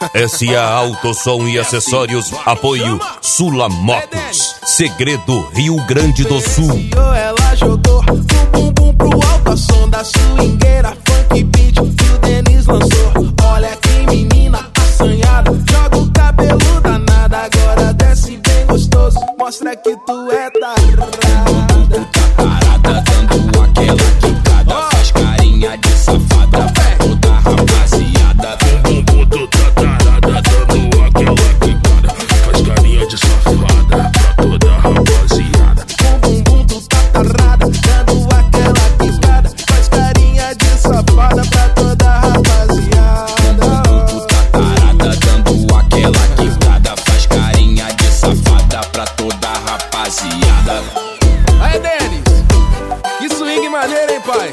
SA Autosom e Acessórios. Apoio Sula Motos. Segredo, Rio Grande do Sul. Ela jogou o bumbum pro alto, a som da swingueira, funk beat que o Denis lançou. Olha que menina assanhada, joga o cabelo danada, agora desce bem gostoso, mostra que tu é tarada. Parada dando aquela quicada, faz carinha de safada pra toda a rapaziada. Bumbum tu tá tarada dando aquela quicada, faz carinha de safada pra toda a rapaziada. Bumbum tu tá tarada dando aquela quicada, faz carinha de safada pra toda a rapaziada. Tu tá tarada dando aquela quicada, faz carinha de safada pra toda a rapaziada. Aí, Denis, que swing maneiro, hein, pai?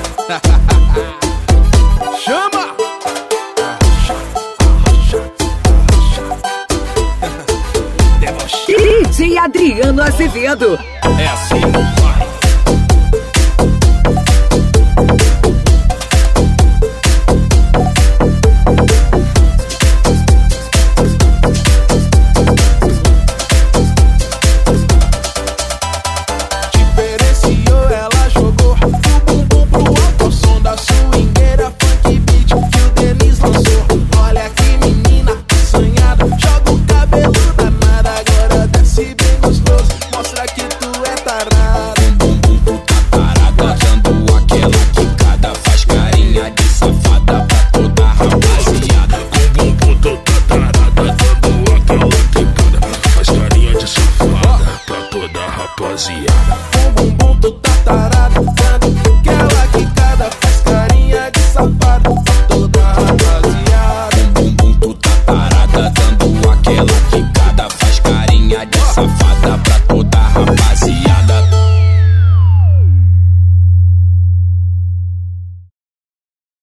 Chama! DJ Adriano Azevedo. É assim.